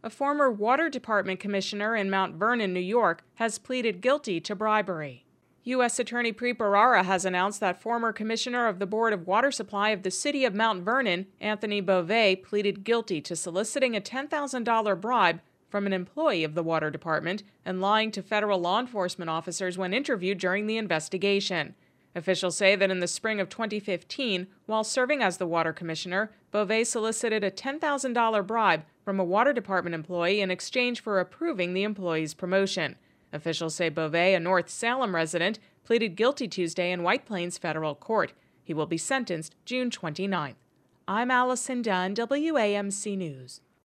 A former Water Department commissioner in Mount Vernon, New York, has pleaded guilty to bribery. U.S. Attorney Preet Bharara has announced that former Commissioner of the Board of Water Supply of the City of Mount Vernon, Anthony Beauvais, pleaded guilty to soliciting a $10,000 bribe from an employee of the Water Department and lying to federal law enforcement officers when interviewed during the investigation. Officials say that in the spring of 2015, while serving as the Water Commissioner, Beauvais solicited a $10,000 bribe from a Water Department employee in exchange for approving the employee's promotion. Officials say Beauvais, a North Salem resident, pleaded guilty Tuesday in White Plains Federal Court. He will be sentenced June 29th. I'm Allison Dunn, WAMC News.